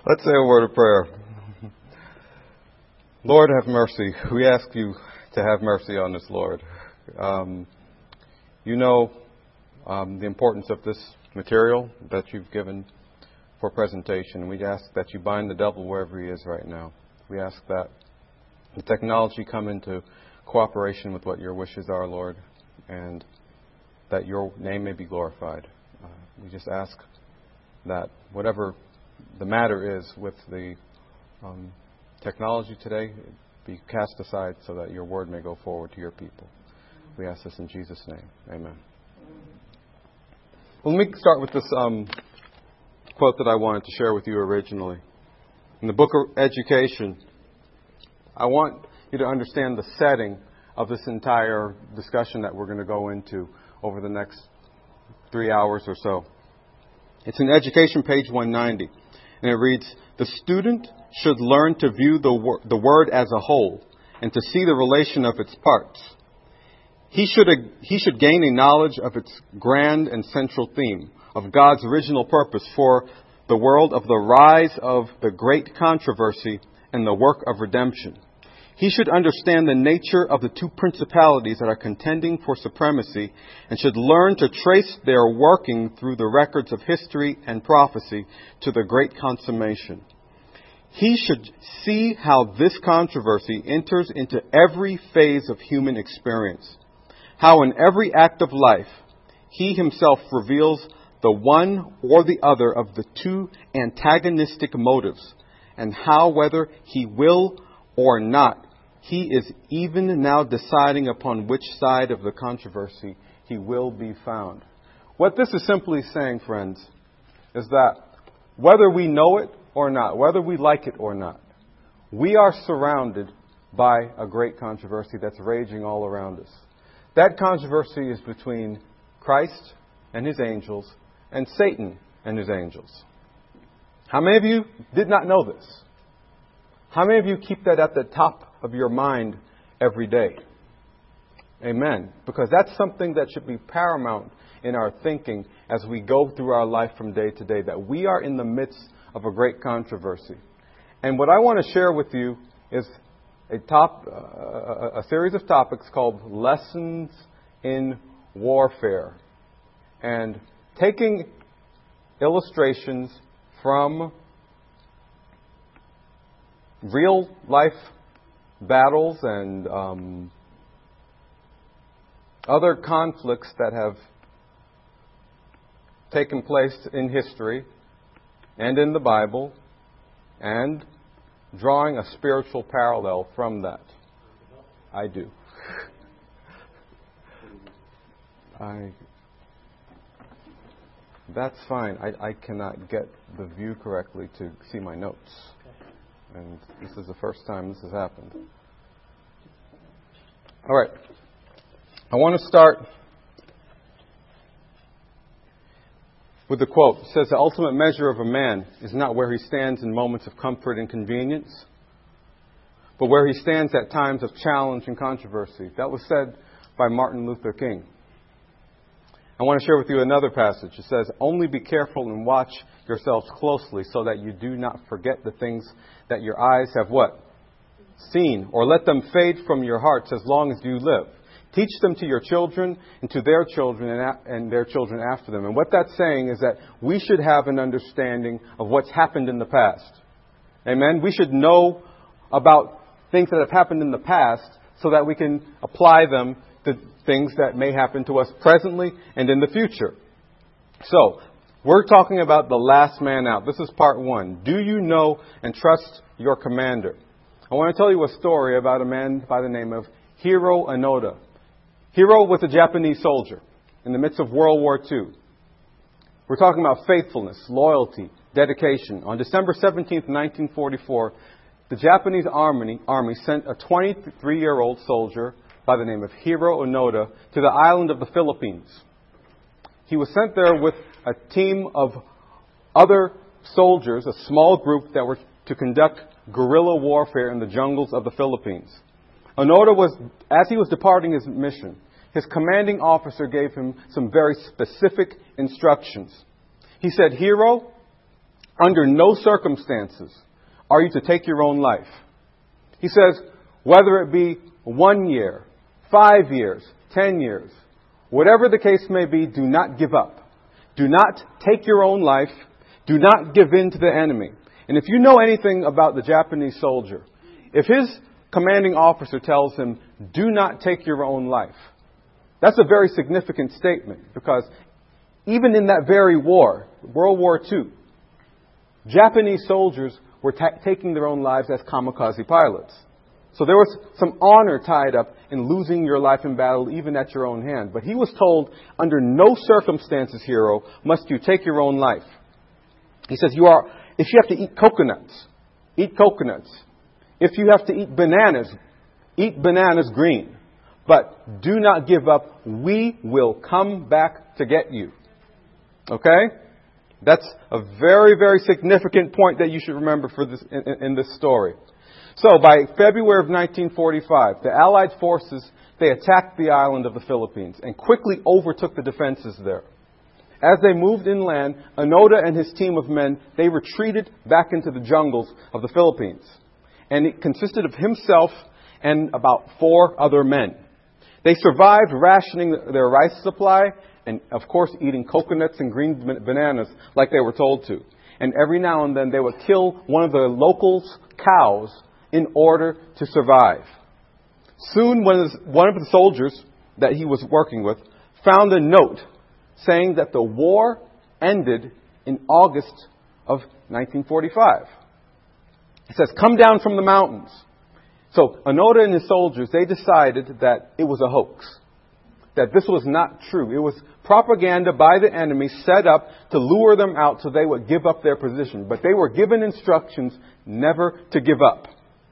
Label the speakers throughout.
Speaker 1: Let's say a word of prayer. Lord, have mercy. We ask you to have mercy on us, Lord. You know the importance of this material that you've given for presentation. We ask that you bind the devil wherever he is right now. We ask that the technology come into cooperation with what your wishes are, Lord, and that your name may be glorified. We just ask that whatever the matter is with the technology today be cast aside so that your word may go forward to your people. We ask this in Jesus' name. Amen. Well, let me start with this quote that I wanted to share with you originally. In the book of Education, I want you to understand the setting of this entire discussion that we're going to go into over the next 3 hours or so. It's in Education, page 190. And it reads, "The student should learn to view the word as a whole and to see the relation of its parts. He should gain a knowledge of its grand and central theme, of God's original purpose for the world, of the rise of the great controversy and the work of redemption. He should understand the nature of the two principalities that are contending for supremacy and should learn to trace their working through the records of history and prophecy to the great consummation. He should see how this controversy enters into every phase of human experience, how in every act of life he himself reveals the one or the other of the two antagonistic motives, and how, whether he will or not, he is even now deciding upon which side of the controversy he will be found." What this is simply saying, friends, is that whether we know it or not, whether we like it or not, we are surrounded by a great controversy that's raging all around us. That controversy is between Christ and his angels and Satan and his angels. How many of you did not know this? How many of you keep that at the top of your mind every day? Amen. Because that's something that should be paramount in our thinking as we go through our life from day to day, that we are in the midst of a great controversy. And what I want to share with you is a series of topics called Lessons in Warfare, and taking illustrations from real life battles and other conflicts that have taken place in history and in the Bible, and drawing a spiritual parallel from that. I do. That's fine. I cannot get the view correctly to see my notes. And this is the first time this has happened. All right. I want to start with the quote. It says, "The ultimate measure of a man is not where he stands in moments of comfort and convenience, but where he stands at times of challenge and controversy." That was said by Martin Luther King. I want to share with you another passage. It says, "Only be careful and watch yourselves closely so that you do not forget the things that your eyes have" what? "Seen, or let them fade from your hearts as long as you live. Teach them to your children and to their children and their children after them." And what that's saying is that we should have an understanding of what's happened in the past. Amen? We should know about things that have happened in the past so that we can apply them to things that may happen to us presently and in the future. So, we're talking about the last man out. This is part one. Do you know and trust your commander? I want to tell you a story about a man by the name of Hiro Onoda. Hiro was a Japanese soldier in the midst of World War II. We're talking about faithfulness, loyalty, dedication. On December 17th, 1944, the Japanese army sent a 23-year-old soldier by the name of Hiro Onoda to the island of the Philippines. He was sent there with a team of other soldiers, a small group that were to conduct guerrilla warfare in the jungles of the Philippines. Onoda as he was departing his mission, his commanding officer gave him some very specific instructions. He said, "Hiro, under no circumstances are you to take your own life. He says, whether it be 1 year, 5 years, 10 years, whatever the case may be, do not give up. Do not take your own life. Do not give in to the enemy. And if you know anything about the Japanese soldier, if his commanding officer tells him, do not take your own life, that's a very significant statement, because even in that very war, World War II, Japanese soldiers were taking their own lives as kamikaze pilots. So there was some honor tied up in losing your life in battle, even at your own hand. But he was told, under no circumstances, hero, must you take your own life. He says, if you have to eat coconuts, eat coconuts. If you have to eat bananas green. But do not give up. We will come back to get you. Okay? That's a very, very significant point that you should remember for this in this story. So by February of 1945, the Allied forces, they attacked the island of the Philippines and quickly overtook the defenses there. As they moved inland, Onoda and his team of men, they retreated back into the jungles of the Philippines. And it consisted of himself and about 4 other men. They survived rationing their rice supply and, of course, eating coconuts and green bananas like they were told to. And every now and then they would kill one of the locals' cows in order to survive. Soon, one of the soldiers that he was working with found a note saying that the war ended in August of 1945. It says, come down from the mountains. So Onoda and his soldiers, they decided that it was a hoax, that this was not true. It was propaganda by the enemy set up to lure them out so they would give up their position. But they were given instructions never to give up.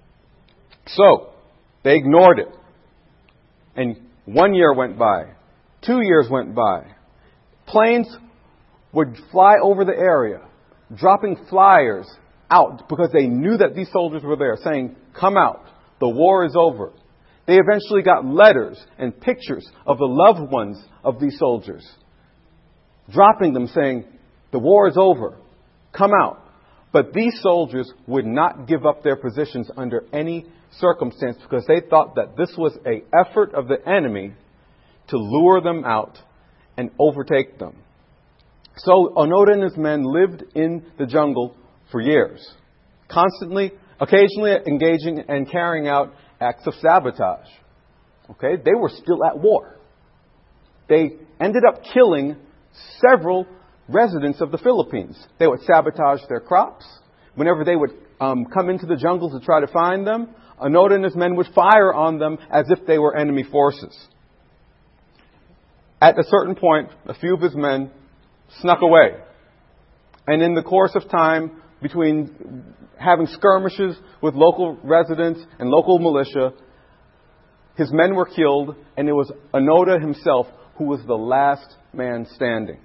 Speaker 1: So they ignored it. And 1 year went by. 2 years went by. Planes would fly over the area, dropping flyers out because they knew that these soldiers were there, saying, come out. The war is over. They eventually got letters and pictures of the loved ones of these soldiers, dropping them saying, the war is over. Come out. But these soldiers would not give up their positions under any circumstance because they thought that this was an effort of the enemy to lure them out and overtake them. So Onoda and his men lived in the jungle for years, constantly, occasionally engaging and carrying out acts of sabotage. Okay, they were still at war. They ended up killing several residents of the Philippines. They would sabotage their crops. Whenever they would come into the jungles to try to find them, Onoda and his men would fire on them as if they were enemy forces. At a certain point, a few of his men snuck away. And in the course of time, between having skirmishes with local residents and local militia, his men were killed, and it was Onoda himself who was the last man standing.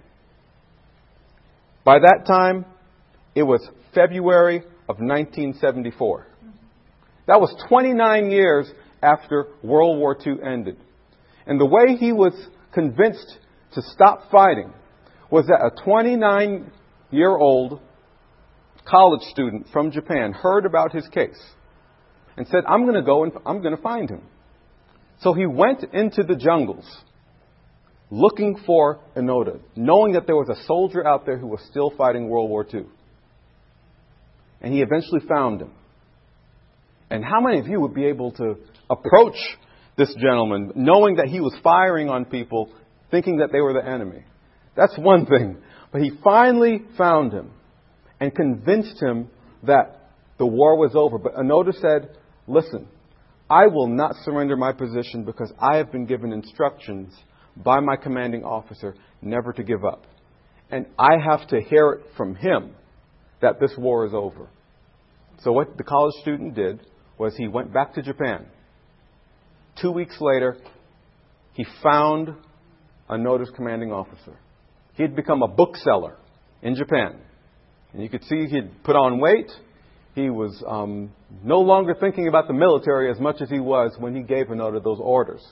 Speaker 1: By that time, it was February of 1974. That was 29 years after World War II ended. And the way he was convinced to stop fighting was that a 29-year-old college student from Japan heard about his case and said, I'm going to go and I'm going to find him. So he went into the jungles looking for Onoda, knowing that there was a soldier out there who was still fighting World War II. And he eventually found him. And how many of you would be able to approach this gentleman knowing that he was firing on people, thinking that they were the enemy? That's one thing. But he finally found him and convinced him that the war was over. But Onoda said, listen, I will not surrender my position because I have been given instructions by my commanding officer never to give up. And I have to hear it from him that this war is over. So what the college student did was he went back to Japan. 2 weeks later, he found Onoda's commanding officer. He had become a bookseller in Japan. And you could see he had put on weight. He was no longer thinking about the military as much as he was when he gave Onoda those orders.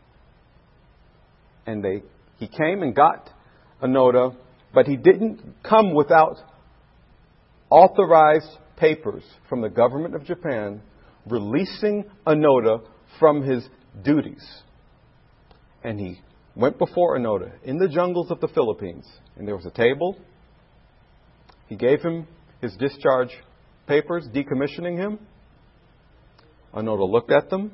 Speaker 1: And he came and got Onoda, but he didn't come without authorized papers from the government of Japan releasing Onoda from his duties. And he went before Onoda in the jungles of the Philippines. And there was a table. He gave him his discharge papers, decommissioning him. Onoda looked at them.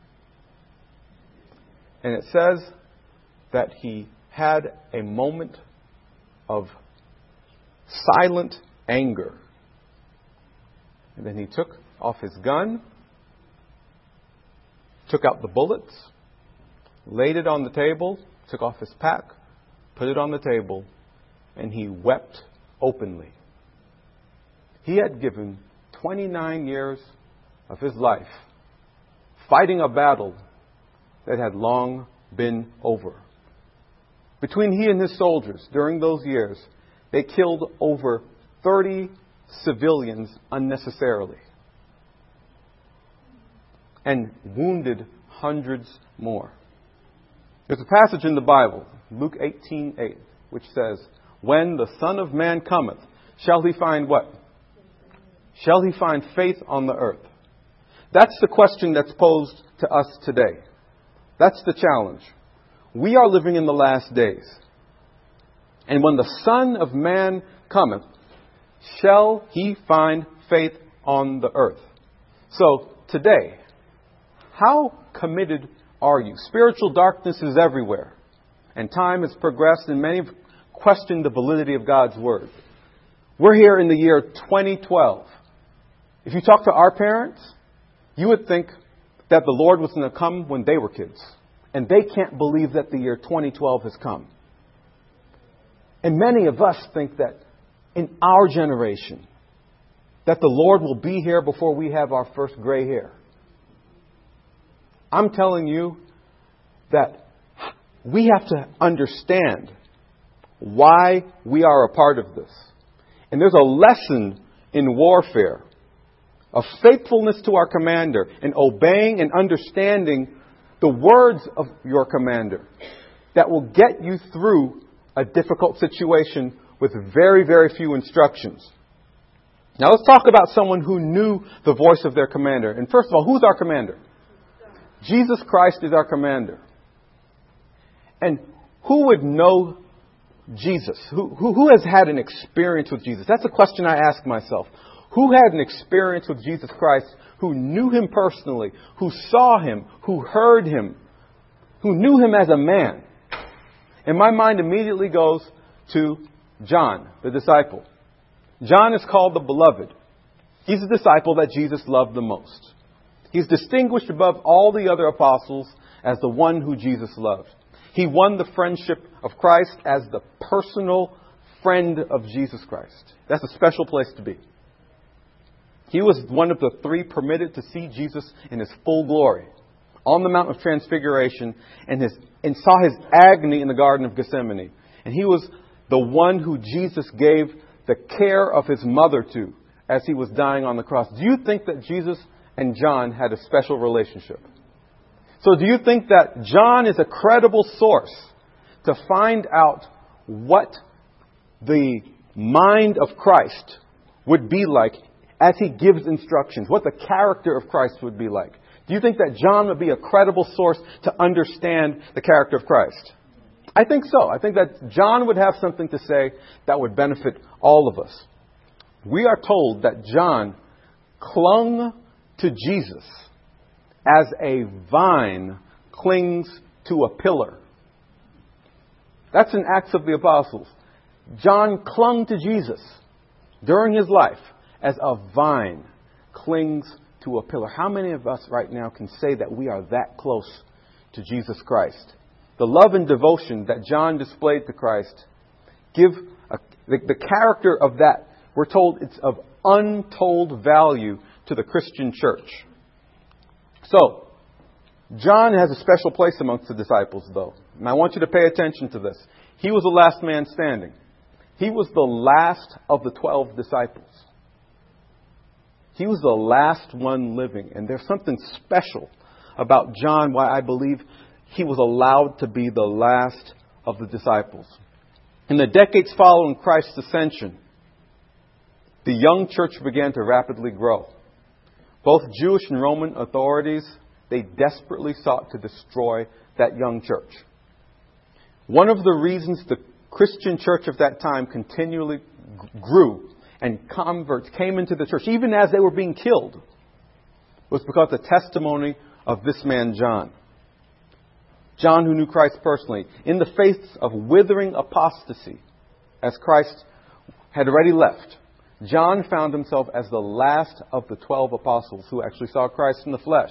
Speaker 1: And it says that he had a moment of silent anger. And then he took off his gun, took out the bullets, laid it on the table, took off his pack, put it on the table, and he wept openly. He had given 29 years of his life fighting a battle that had long been over. Between he and his soldiers during those years, they killed over 30 civilians unnecessarily and wounded hundreds more. There's a passage in the Bible, Luke 18:8, which says, "When the Son of Man cometh, shall he find what? Shall he find faith on the earth?" That's the question that's posed to us today. That's the challenge. We are living in the last days. And when the Son of Man cometh, shall he find faith on the earth? So today, how committed are you? Spiritual darkness is everywhere. And time has progressed and many have questioned the validity of God's Word. We're here in the year 2012. If you talk to our parents, you would think that the Lord was going to come when they were kids. And they can't believe that the year 2012 has come. And many of us think that in our generation, that the Lord will be here before we have our first gray hair. I'm telling you that we have to understand why we are a part of this. And there's a lesson in warfare of faithfulness to our commander and obeying and understanding the words of your commander that will get you through a difficult situation with very, very few instructions. Now let's talk about someone who knew the voice of their commander. And first of all, who's our commander? Jesus Christ is our commander. And who would know Jesus? Who has had an experience with Jesus? That's a question I ask myself. Who had an experience with Jesus Christ, who knew Him personally, who saw Him, who heard Him, who knew Him as a man? And my mind immediately goes to John, the disciple. John is called the beloved. He's the disciple that Jesus loved the most. He's distinguished above all the other apostles as the one who Jesus loved. He won the friendship of Christ as the personal friend of Jesus Christ. That's a special place to be. He was one of the three permitted to see Jesus in His full glory on the Mount of Transfiguration and saw His agony in the Garden of Gethsemane. And he was the one who Jesus gave the care of His mother to as He was dying on the cross. Do you think that Jesus and John had a special relationship? So do you think that John is a credible source to find out what the mind of Christ would be like as He gives instructions, what the character of Christ would be like? Do you think that John would be a credible source to understand the character of Christ? I think so. I think that John would have something to say that would benefit all of us. We are told that John clung to Jesus as a vine clings to a pillar. That's in Acts of the Apostles. John clung to Jesus during his life as a vine clings to a pillar. How many of us right now can say that we are that close to Jesus Christ? The love and devotion that John displayed to Christ give the character of that. We're told it's of untold value to the Christian church. So, John has a special place amongst the disciples, though. And I want you to pay attention to this. He was the last man standing. He was the last of the 12 disciples. He was the last one living. And there's something special about John, why I believe he was allowed to be the last of the disciples. In the decades following Christ's ascension, the young church began to rapidly grow. Both Jewish and Roman authorities, they desperately sought to destroy that young church. One of the reasons the Christian church of that time continually grew and converts came into the church, even as they were being killed, was because of the testimony of this man, John. John, who knew Christ personally, in the face of withering apostasy, as Christ had already left, John found himself as the last of the 12 apostles who actually saw Christ in the flesh.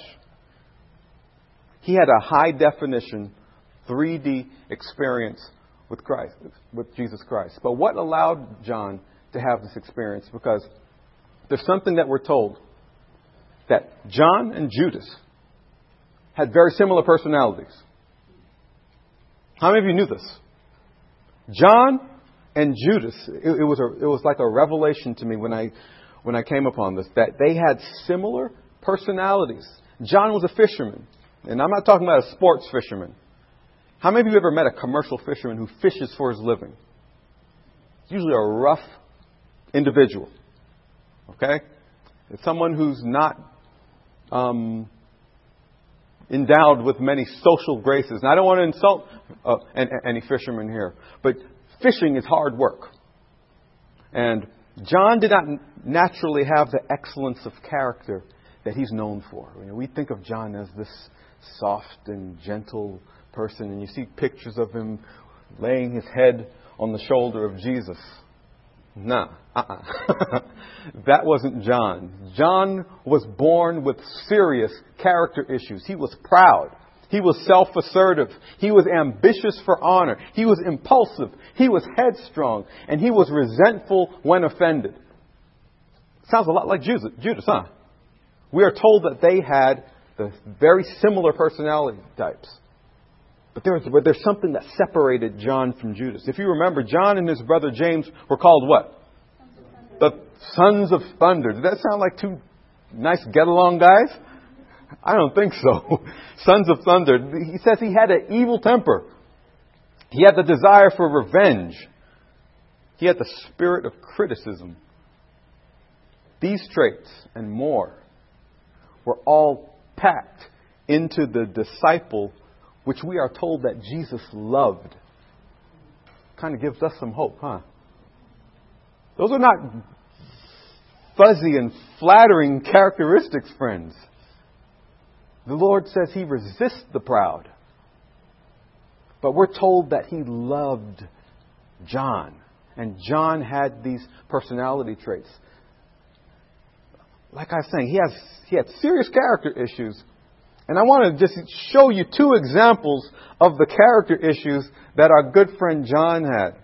Speaker 1: He had a high definition 3D experience with Christ, with Jesus Christ. But what allowed John to have this experience? Because there's something that we're told, that John and Judas had very similar personalities. How many of you knew this? John and Judas, it was like a revelation to me when I came upon this, that they had similar personalities. John was a fisherman, and I'm not talking about a sports fisherman. How many of you ever met a commercial fisherman who fishes for his living? It's usually a rough individual. Okay? It's someone who's not endowed with many social graces. And I don't want to insult any fishermen here, but fishing is hard work. And John did not naturally have the excellence of character that he's known for. You know, we think of John as this soft and gentle person, and you see pictures of him laying his head on the shoulder of Jesus. Nah. That wasn't John. John was born with serious character issues. He was proud. He was self-assertive. He was ambitious for honor. He was impulsive. He was headstrong. And he was resentful when offended. Sounds a lot like Judas, huh? We are told that they had the very similar personality types. But there's something that separated John from Judas. If you remember, John and his brother James were called what? The Sons of Thunder. Did that sound like two nice get-along guys? I don't think so. Sons of Thunder. He says he had an evil temper. He had the desire for revenge. He had the spirit of criticism. These traits and more were all packed into the disciple which we are told that Jesus loved. Kind of gives us some hope, huh? Those are not fuzzy and flattering characteristics, friends. The Lord says He resists the proud. But we're told that He loved John. And John had these personality traits. Like I was saying, he had serious character issues. And I want to just show you two examples of the character issues that our good friend John had.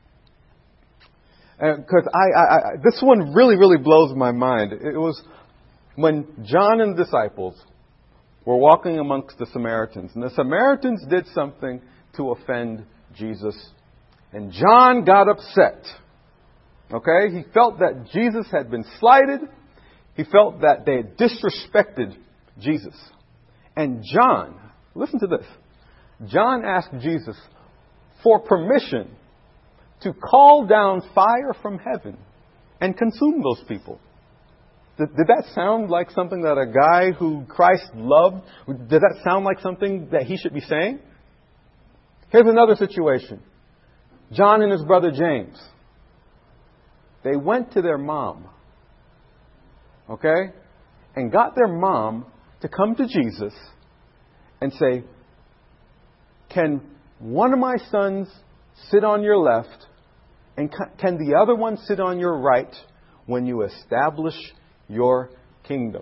Speaker 1: Because this one really, really blows my mind. It was when John and the disciples were walking amongst the Samaritans. And the Samaritans did something to offend Jesus. And John got upset. Okay? He felt that Jesus had been slighted. He felt that they had disrespected Jesus. And John, listen to this. John asked Jesus for permission to call down fire from heaven and consume those people. Did that sound like something that a guy who Christ loved, did that sound like something that he should be saying? Here's another situation. John and his brother James. They went to their mom. Okay? And got their mom to come to Jesus and say, can one of my sons sit on your left and can the other one sit on your right when you establish your kingdom?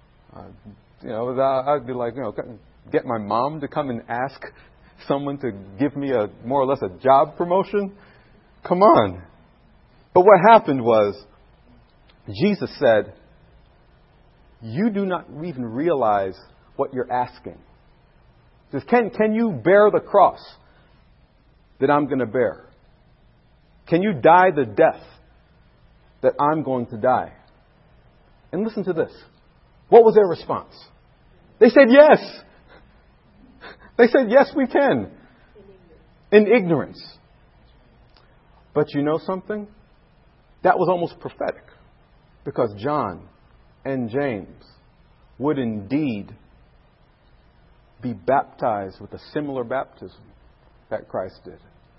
Speaker 1: I'd be like, get my mom to come and ask someone to give me a more or less a job promotion? Come on. But what happened was, Jesus said, you do not even realize what you're asking. He says, can you bear the cross that I'm going to bear? Can you die the death that I'm going to die? And listen to this. What was their response? They said yes. They said, yes, we can. In ignorance. But you know something? That was almost prophetic. Because John and James would indeed be baptized with a similar baptism that Christ did.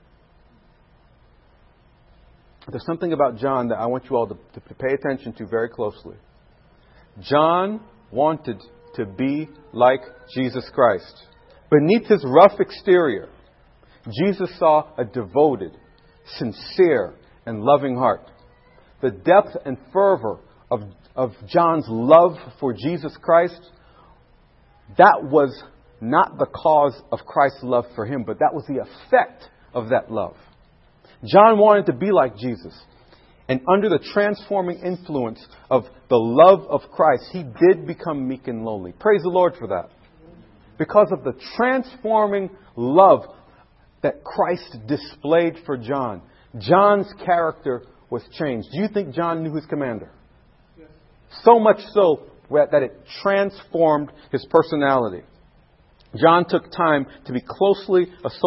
Speaker 1: There's something about John that I want you all to pay attention to very closely. John wanted to be like Jesus Christ. Beneath his rough exterior, Jesus saw a devoted, sincere, and loving heart. The depth and fervor of John's love for Jesus Christ, that was not the cause of Christ's love for him, but that was the effect of that love. John wanted to be like Jesus. And under the transforming influence of the love of Christ, he did become meek and lowly. Praise the Lord for that. Because of the transforming love that Christ displayed for John, John's character was changed. Do you think John knew his commander? Yes. So much so that it transformed his personality. John took time to be closely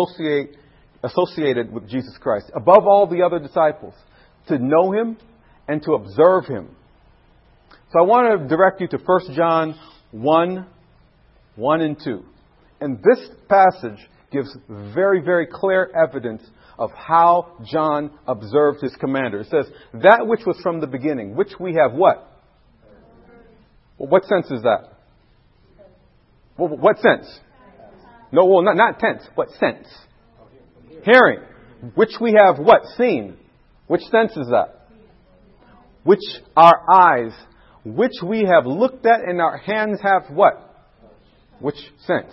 Speaker 1: associated with Jesus Christ, above all the other disciples, to know him and to observe him. So I want to direct you to 1 John 1 and 2. And this passage gives very, very clear evidence of how John observed his commander. It says, that which was from the beginning, which we have what? Well, what sense is that? Well, what sense? No, well, not tense. What sense? Hearing. Which we have what? Seen. Which sense is that? Which our eyes, which we have looked at, and our hands have what? Which sense?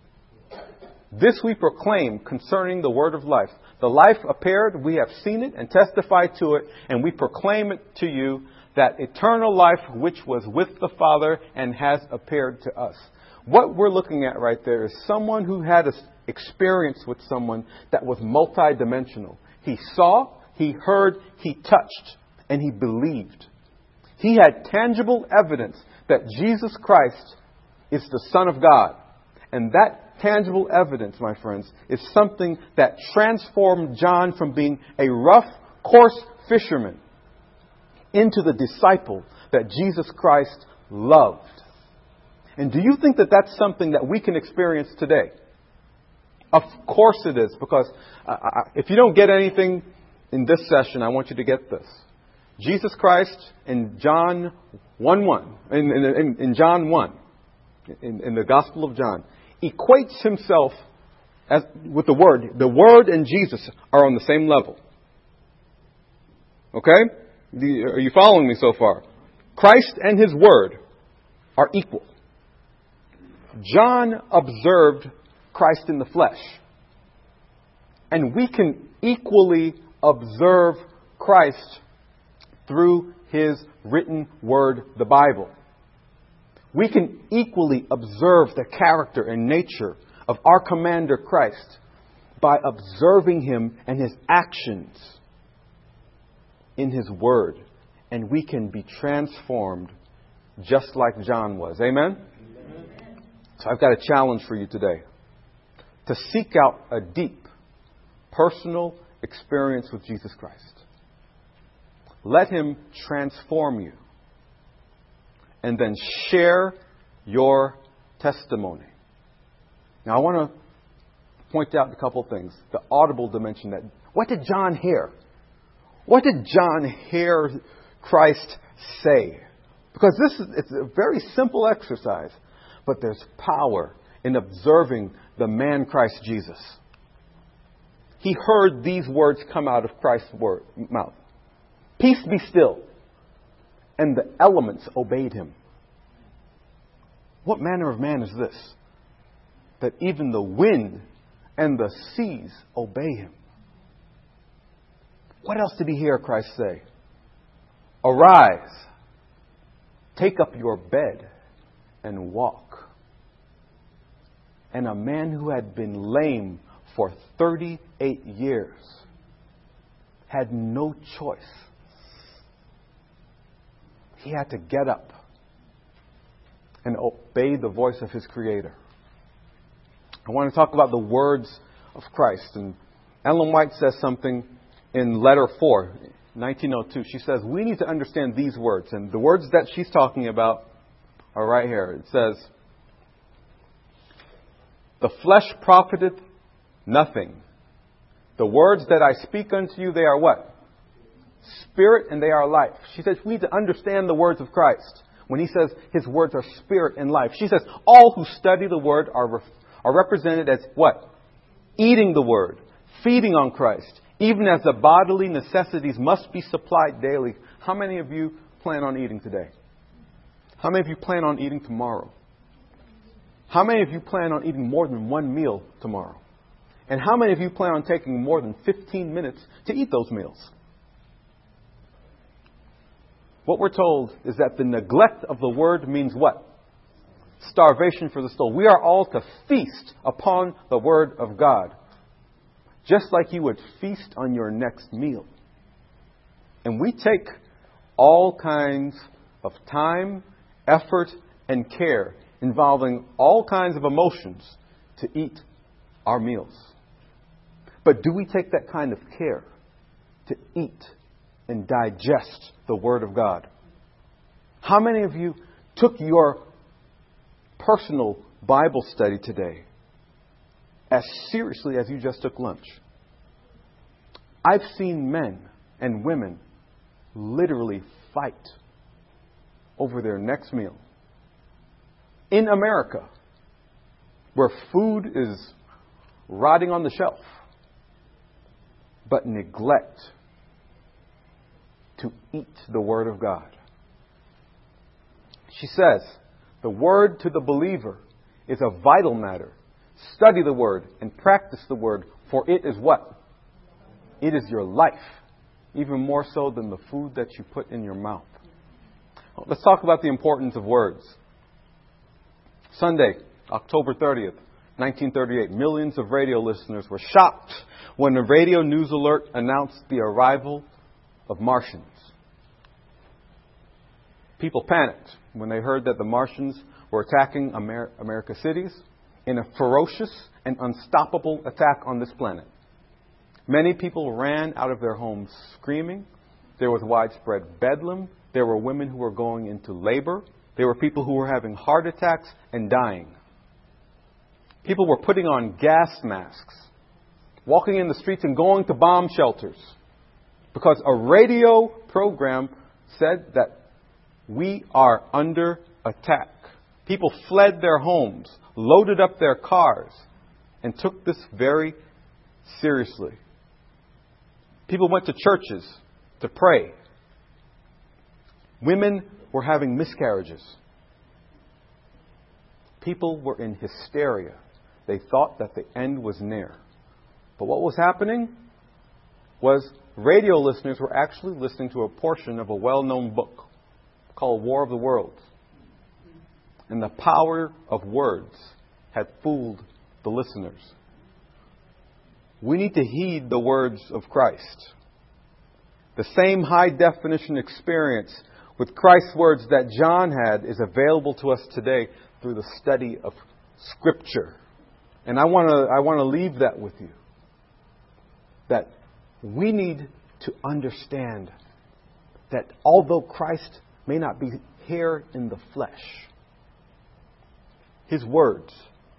Speaker 1: This we proclaim concerning the word of life. The life appeared, we have seen it and testified to it, and we proclaim it to you, that eternal life which was with the Father and has appeared to us. What we're looking at right there is someone who had an experience with someone that was multidimensional. He saw, he heard, he touched, and he believed. He had tangible evidence that Jesus Christ is the Son of God. And that tangible evidence, my friends, is something that transformed John from being a rough, coarse fisherman into the disciple that Jesus Christ loved. And do you think that that's something that we can experience today? Of course it is, because if you don't get anything in this session, I want you to get this. Jesus Christ in John 1:1, in John 1, in the Gospel of John, equates himself with the Word. The Word and Jesus are on the same level. Okay? Are you following me so far? Christ and His Word are equal. John observed Christ in the flesh. And we can equally observe Christ through His written Word, the Bible. We can equally observe the character and nature of our commander Christ by observing Him and His actions in His Word. And we can be transformed just like John was. Amen? So I've got a challenge for you today. To seek out a deep, personal experience with Jesus Christ. Let Him transform you. And then share your testimony. Now I want to point out a couple things. The audible dimension. What did John hear? What did John hear Christ say? Because it's a very simple exercise. But there's power in observing the man Christ Jesus. He heard these words come out of Christ's mouth. Peace be still. And the elements obeyed Him. What manner of man is this? That even the wind and the seas obey Him. What else did he hear Christ say? Arise, take up your bed and walk. And a man who had been lame for 38 years had no choice. He had to get up and obey the voice of his Creator. I want to talk about the words of Christ. And Ellen White says something in letter 4. 1902. She says, we need to understand these words. And the words that she's talking about are right here. It says, the flesh profiteth nothing. The words that I speak unto you, they are what? Spirit, and they are life. She says we need to understand the words of Christ. When he says his words are spirit and life. She says all who study the word are represented as what? Eating the word. Feeding on Christ. Even as the bodily necessities must be supplied daily. How many of you plan on eating today? How many of you plan on eating tomorrow? How many of you plan on eating more than one meal tomorrow? And how many of you plan on taking more than 15 minutes to eat those meals? What we're told is that the neglect of the word means what? Starvation for the soul. We are all to feast upon the word of God. Just like you would feast on your next meal. And we take all kinds of time, effort, and care involving all kinds of emotions to eat our meals. But do we take that kind of care to eat and digest the Word of God? How many of you took your personal Bible study today as seriously as you just took lunch? I've seen men and women literally fight over their next meal. In America, where food is rotting on the shelf, but neglect to eat the Word of God. She says, the Word to the believer is a vital matter. Study the Word and practice the Word, for it is what? It is your life, even more so than the food that you put in your mouth. Let's talk about the importance of words. Sunday, October 30th, 1938, millions of radio listeners were shocked when a radio news alert announced the arrival of Martians. People panicked when they heard that the Martians were attacking America's cities in a ferocious and unstoppable attack on this planet. Many people ran out of their homes screaming. There was widespread bedlam. There were women who were going into labor. There were people who were having heart attacks and dying. People were putting on gas masks, walking in the streets and going to bomb shelters because a radio program said that we are under attack. People fled their homes, loaded up their cars, and took this very seriously. People went to churches to pray. Women were having miscarriages. People were in hysteria. They thought that the end was near. But what was happening was radio listeners were actually listening to a portion of a well-known book called War of the Worlds. And the power of words had fooled the listeners. We need to heed the words of Christ. The same high-definition experience with Christ's words that John had is available to us today through the study of Scripture. And I want to leave that with you. That we need to understand that although Christ may not be here in the flesh, His words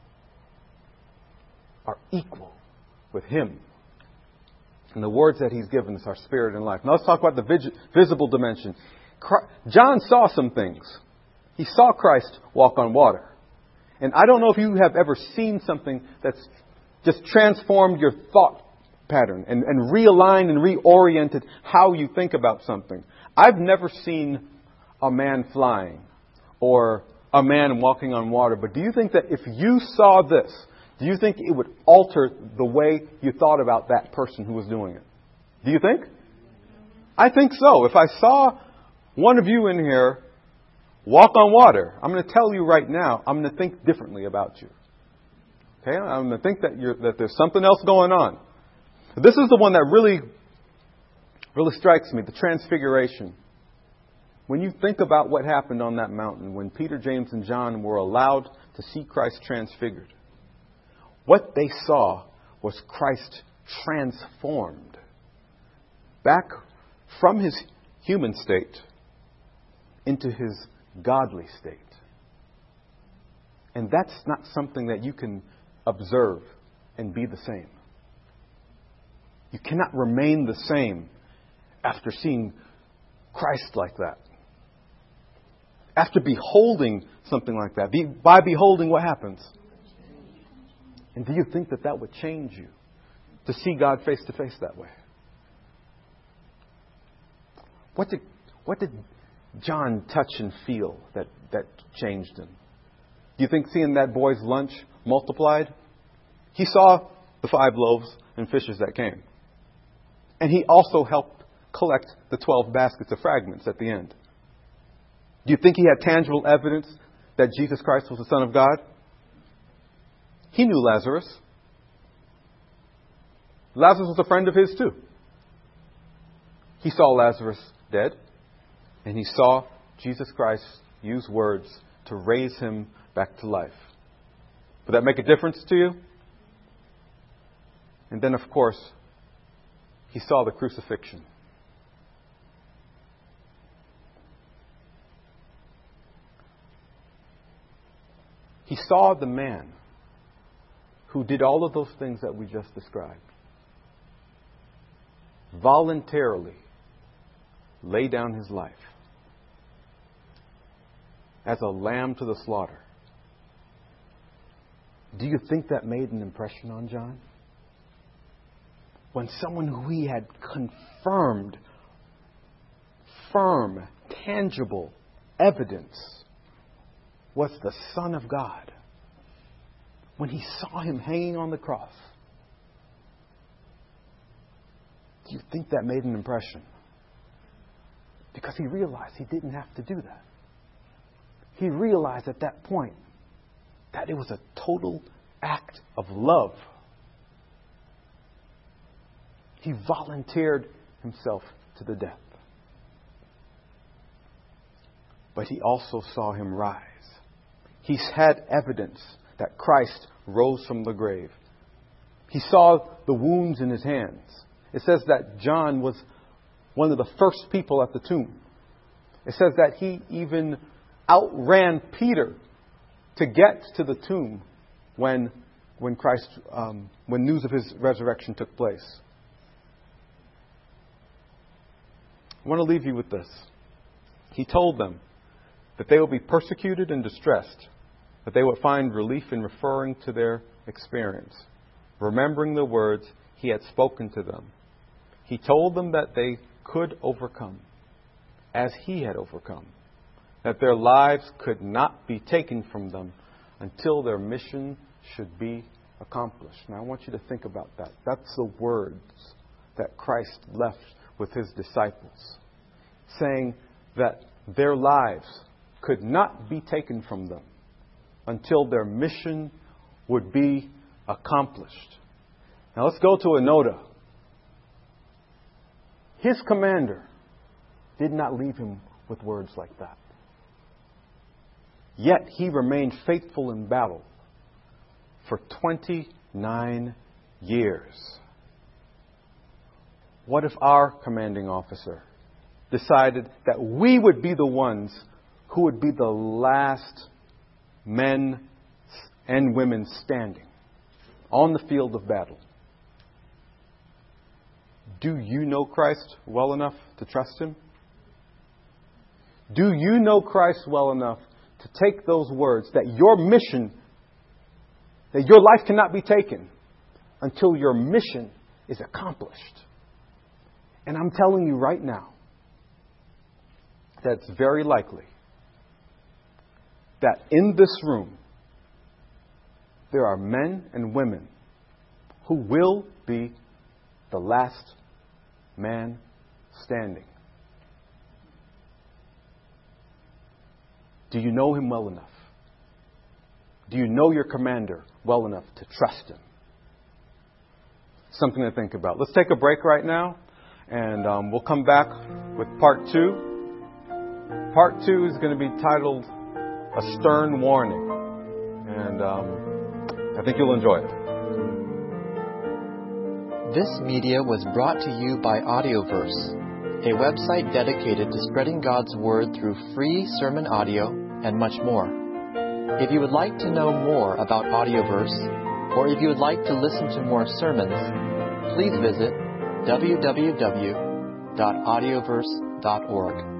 Speaker 1: are equal with Him. And the words that He's given us are spirit and life. Now let's talk about the visible dimension. John saw some things. He saw Christ walk on water. And I don't know if you have ever seen something that's just transformed your thought pattern and realigned and reoriented how you think about something. I've never seen a man flying or a man walking on water. But do you think that if you saw this, do you think it would alter the way you thought about that person who was doing it? Do you think? I think so. If I saw one of you in here walk on water, I'm going to tell you right now, I'm going to think differently about you. Okay? I'm going to think that there's something else going on. This is the one that really strikes me, the Transfiguration. When you think about what happened on that mountain, when Peter, James, and John were allowed to see Christ transfigured, what they saw was Christ transformed back from his human state into his godly state. And that's not something that you can observe and be the same. You cannot remain the same after seeing Christ like that. After beholding something like that. By beholding, what happens? And do you think that would change you? To see God face to face that way? What did John touch and feel that changed him? Do you think seeing that boy's lunch multiplied? He saw the 5 loaves and fishes that came. And he also helped collect the 12 baskets of fragments at the end. Do you think he had tangible evidence that Jesus Christ was the Son of God? He knew Lazarus. Lazarus was a friend of his too. He saw Lazarus dead, and he saw Jesus Christ use words to raise him back to life. Would that make a difference to you? And then, of course, he saw the crucifixion. He saw the man who did all of those things that we just described voluntarily lay down his life as a lamb to the slaughter. Do you think that made an impression on John? When someone who he had confirmed, firm, tangible evidence was the Son of God. When he saw him hanging on the cross, do you think that made an impression? Because he realized he didn't have to do that. He realized at that point that it was a total act of love. He volunteered himself to the death. But he also saw him rise. He's had evidence that Christ rose from the grave. He saw the wounds in his hands. It says that John was one of the first people at the tomb. It says that he even outran Peter to get to the tomb when news of his resurrection took place. I want to leave you with this. He told them that they would be persecuted and distressed, but they would find relief in referring to their experience, remembering the words he had spoken to them. He told them that they could overcome, as he had overcome, that their lives could not be taken from them until their mission should be accomplished. Now I want you to think about that. That's the words that Christ left with his disciples, saying that their lives could not be taken from them until their mission would be accomplished. Now let's go to Enoda. His commander did not leave him with words like that. Yet he remained faithful in battle for 29 years. What if our commanding officer decided that we would be the ones who would be the last men and women standing on the field of battle? Do you know Christ well enough to trust him? Do you know Christ well enough to take those words that your mission, that your life cannot be taken until your mission is accomplished? And I'm telling you right now that it's very likely that in this room there are men and women who will be the last man standing. Do you know him well enough? Do you know your commander well enough to trust him? Something to think about. Let's take a break right now, and we'll come back with part 2. Part 2 is going to be titled A Stern Warning, and I think you'll enjoy it.
Speaker 2: This media was brought to you by Audioverse, a website dedicated to spreading God's Word through free sermon audio and much more. If you would like to know more about Audioverse, or if you would like to listen to more sermons, please visit www.audioverse.org.